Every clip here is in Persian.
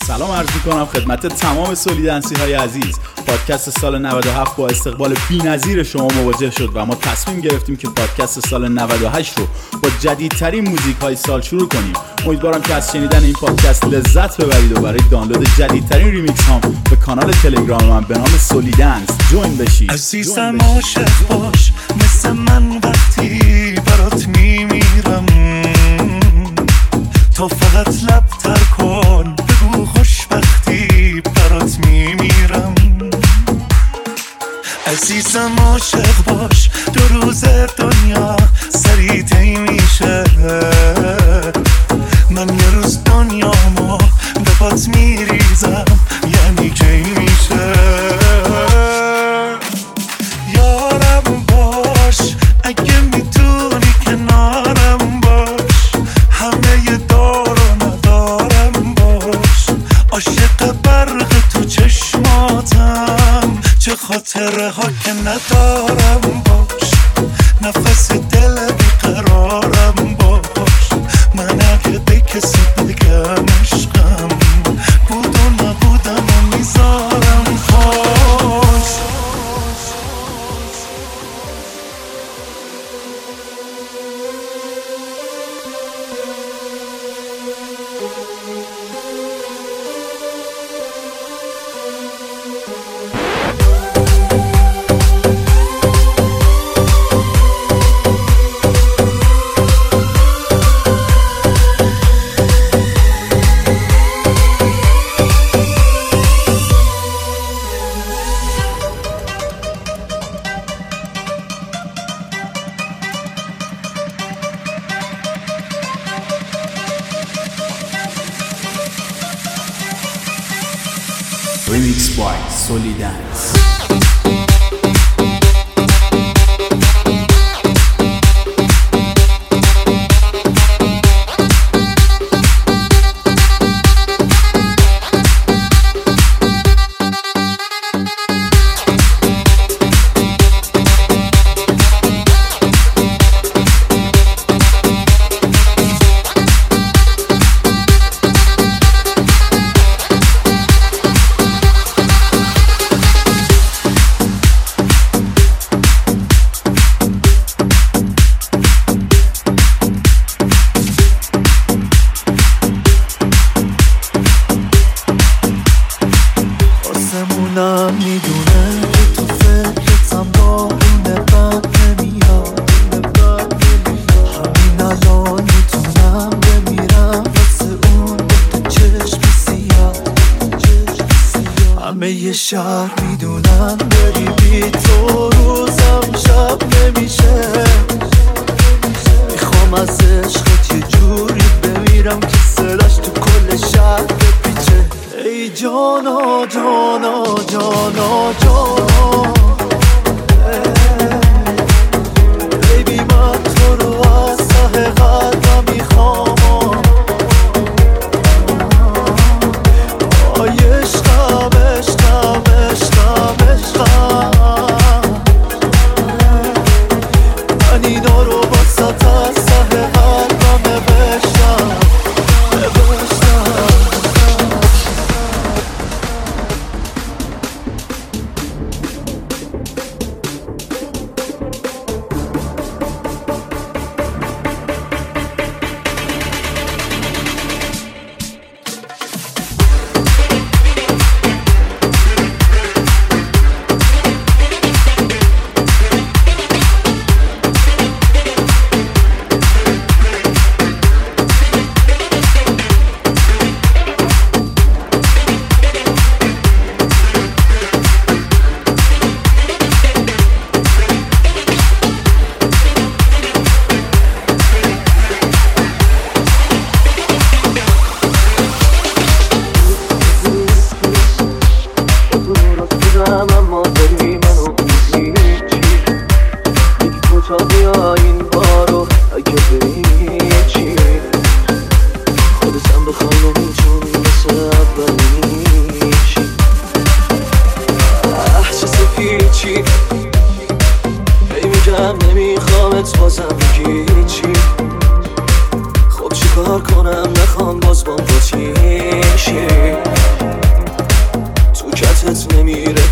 سلام عرض می‌کنم خدمت تمام سولیدنسی های عزیز. پادکست سال 97 با استقبال بی‌نظیر شما مواجه شد و ما تصمیم گرفتیم که پادکست سال 98 رو با جدیدترین موزیک های سال شروع کنیم. امیدوارم که از شنیدن این پادکست لذت ببرید و برای دانلود جدیدترین ریمیکس ها به کانال تلگرام من به نام سولیدنس جوین بشید. عزیزم عاشق باش مثل من وقتی برات میمیرم، تا فقط لب تر کن بگو خوشبختی برات میمیرم. عزیزم عاشق باش دو روز دنیا سریع طی میشه، من یه روز دنیامو به پات میریزم یعنی کی میشه. یارم باش اگه میتونی کنارم باش، همه دارو ندارم باش، عاشق برق تو چشماتم چه خاطره ها که ندارم باش، نفس دل بیقرارم باش، من اگه به کسی بگم عشقم بود و نبودم و میذارم خوش. Remix by Solidance. آسمونم میدونه که تو فکرتم بارونه بد نمیاد، همین الان میتونم بمیرم واسه اون تو چشم سیاه. همه یه شهر میدونن بری بی تو روزم شب نمیشه، میخوام از عشقت یه جوری بمیرم که صداش تو کل شهر بپیچه. ای جانا جانا جانا جانا بیبی من تو رو از ته قلبم میخوام، آی عشقم عشقم عشقم عشقم، من اینا رو باست از ته قلبم بشتم. نمیخوامت بازم بگی چی، خب چی کار کنم نخوام باز با چی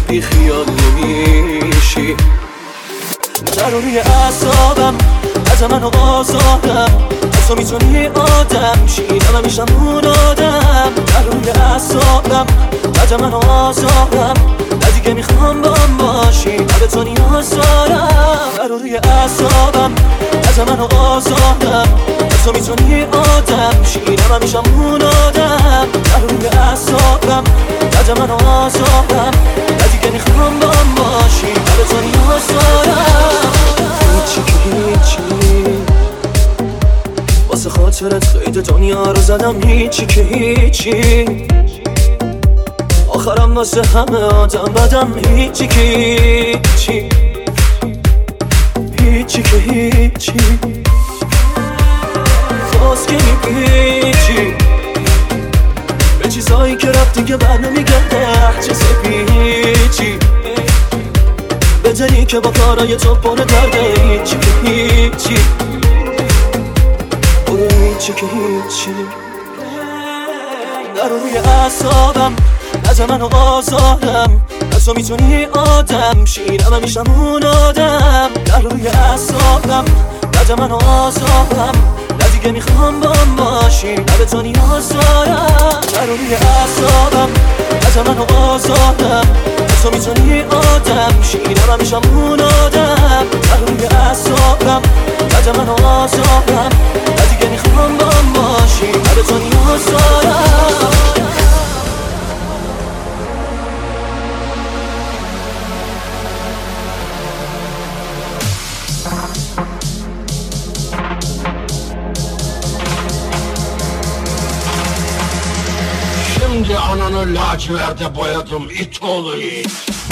بی خیال نمیشی. ضروری اعصابم از منو آزادم، از تو میتونی آدم شی، من میشم اون آدم. ضروری اعصابم از منو آزادم، نه دیگه میخوام با هم باشی، به تو نیاز دارم. ضروری اعصابم از منو آزادم، از تو میتونی آدم شی، من میشم اون آدم. ضروری اعصابم از منو آزادم، نه دیگه میخوام با هم باشی، به تو نیاز دارم. هیچی که هیچی واسه خاطرت قید دنیا رو زدم، هیچی که هیچی آخرم واسه همه آدم بدم. هیچی که هیچی، هیچی که هیچی باز که میپیچی به چیزایی که رفت دیگه بر نمیگرده. چه سپیچی بدنی که با کارای تو پر درده. هیچی که هیچی، هیچی که هیچی در روی اعصابم از منو آزادم، از تو میتونی آدم شی، من میشم اون آدم. در روی اعصابم از منو آزادم، نه دیگه میخوام با هم باشی، به تو نیاز دارم. در روی اعصابم از منو آزادم، از تو میتونی آدم شی، من میشم اون آدم. در روی اعصابم از منو آزادم، نه دیگه میخوام با هم باشی، به تو نیاز دارم. Şimdi ananı laciverde boyadım it oğlu it.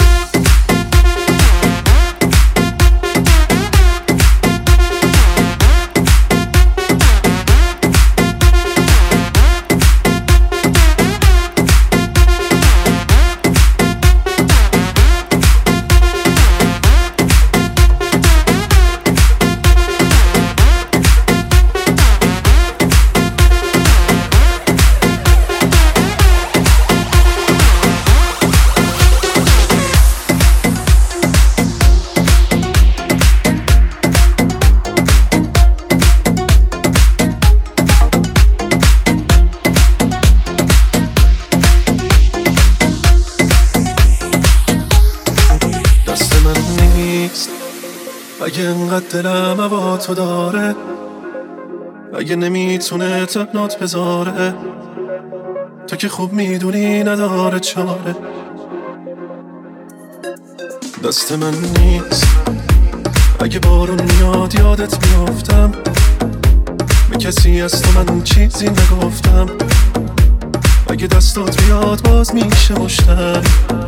اگه انقدر دلم هوا تو داره، اگه نمیتونه تنات بذاره، تو که خوب میدونی نداره چاره. دست من نیست اگه بارون میاد یادت میافتم، به کسی از تو من چیزی نگفتم. اگه دستات بیاد باز میشه مشتم.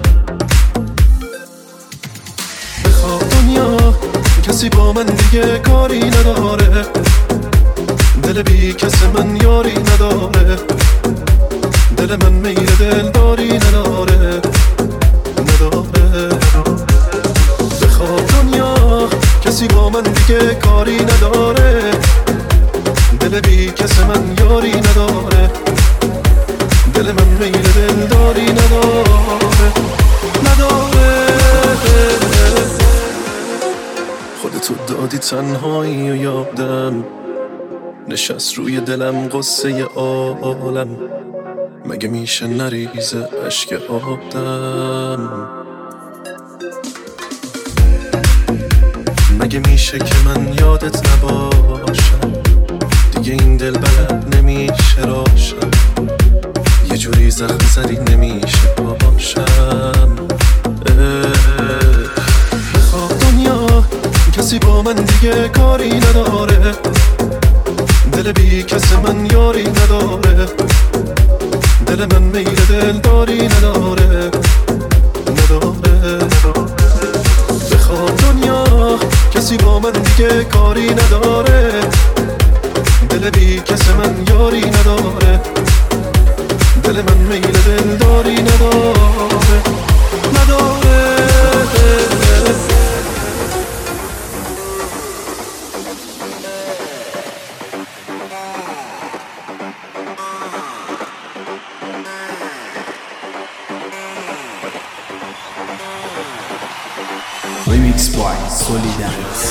بخواه دنیا کسی با من دیگه کاری نداره، دل بی کس من یاری نداره، دل من میل دلداری نداره. بخواه دنیا کسی با من دیگه کاری نداره، دل بی کس من یاری نداره، دل من میل دلداری نداره. خودتو دادی تنهایی و یادم نشست روی دلم قصه عالم. مگه میشه نریزه اشک آدم؟ مگه میشه که من یادت نباشم؟ دیگه این دل بلد نمیشه راشم، یه جوری زخم زدی نمیشه باشم. بخواه دنیا کسی با من دیگه کاری نداره، دل بی کس من یاری نداره، دل من میل دلداری نداره. بخواه دنیا کسی با من دیگه کاری نداره، دل بی کس من یاری نداره، دل من میل دلداری نداره. Remix by Solidance.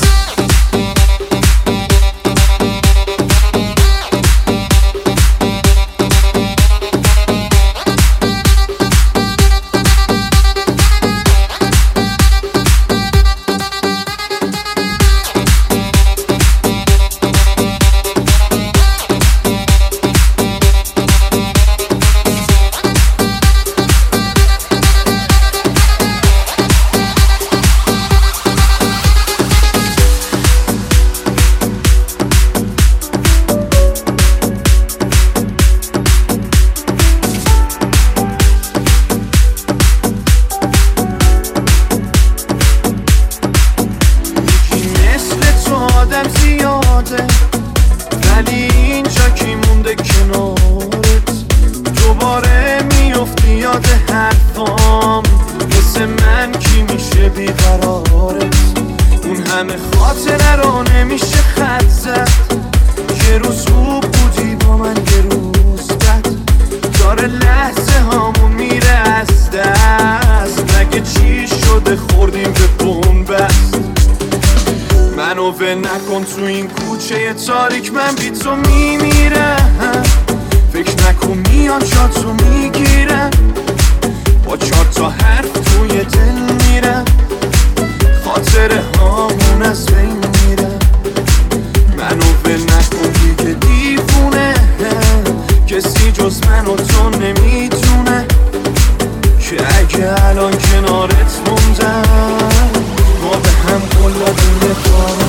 ولی اینجا کی مونده کنارت، دوباره میفتی یاد حرفام، مثل من کی میشه بیقرارت، اون همه خاطره رو نمیشه خط زد، یه روز خوب بودی با من یه روز بد، داره لحظه هامون میره از دست، مگه چی شده خوردیم به بنبست، منو ول نکن تو این کوچه تاریک، من بی تو میمیرم، فکر نکن میان شاتو میگیرم، با 4 تا حرف توی دل میرم، خاطره هامون از بین میرم، منو ول نکن دیگه دیوونه، کسی جز من و تو نمیدونه که اگه الان کنارت موندم ما به هم قول دادیم یه بار.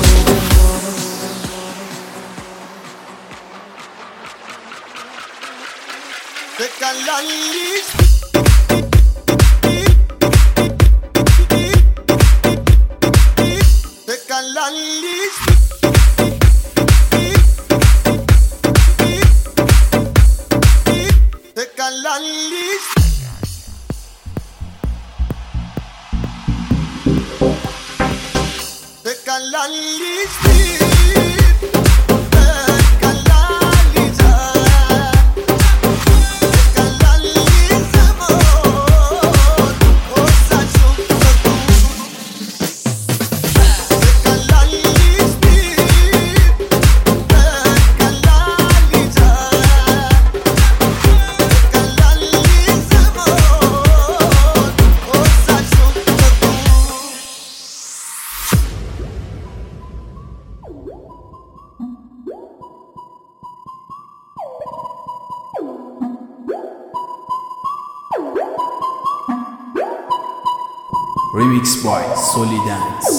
Remix by Solidance.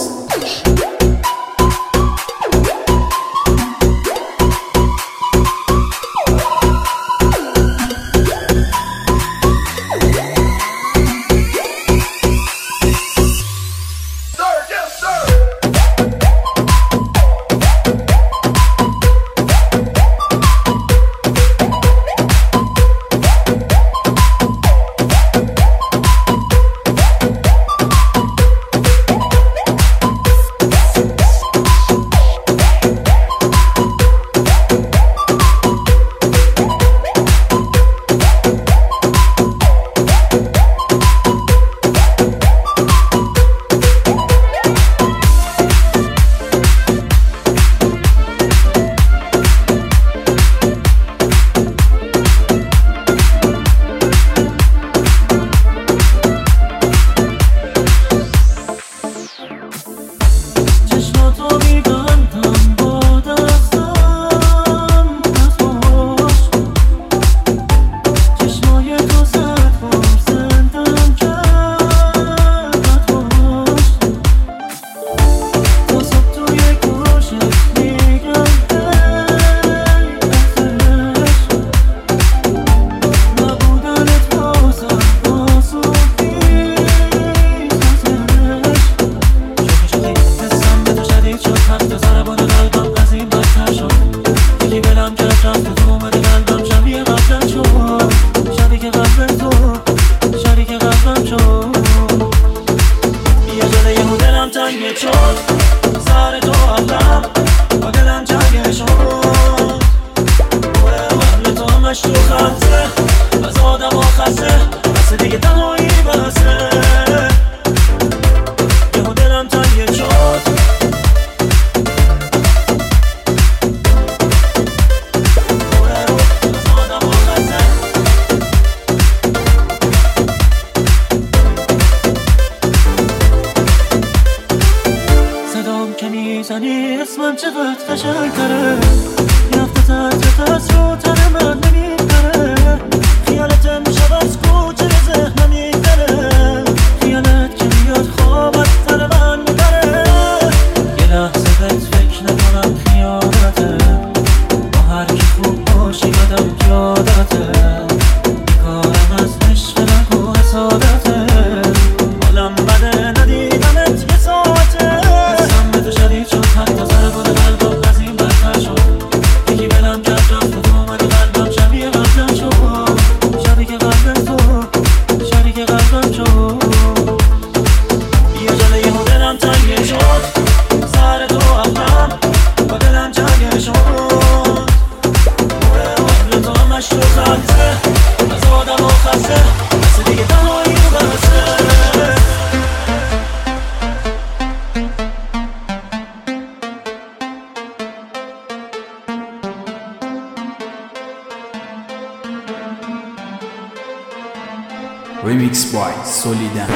هم چقدر قشنگ‌تره یافته ترس رو تن من نمی‌بره خیالت امشب از کوچه ذهنم می‌گذره خیالت که میاد خوابت سر من میبره یه لحظه بهت فکر نکنم خیالته با هر کی خوب باشی یادم یادته کارم از عشق نگو حسادته حالم بده ندیدمت یه ساعته حسم به تو شدید شد حتی سر بود قلبم از این بدتر شد یکی بلم کرد رفت و تو اومد قلبم شبیه قبلم شد شبیه قلبم تو شبیه قلبم شد یه جاله یه دلم تنگه شد سر تو عقلم با دلم جنگه شد حال تو همش تو خطه از آدم و خسته مثل دیگه تنهایی رو بسته Remix by Solidan.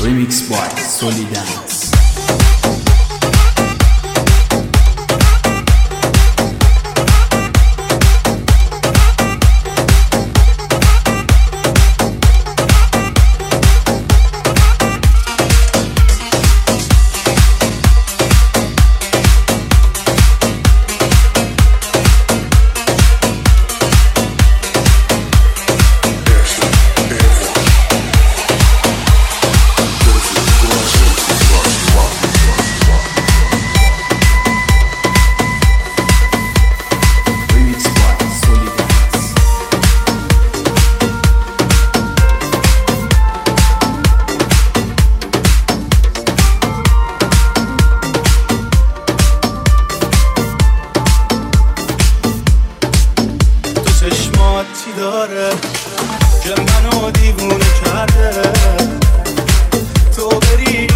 Remix by Solidance. چی داره که منو دیوونه کرده تو بری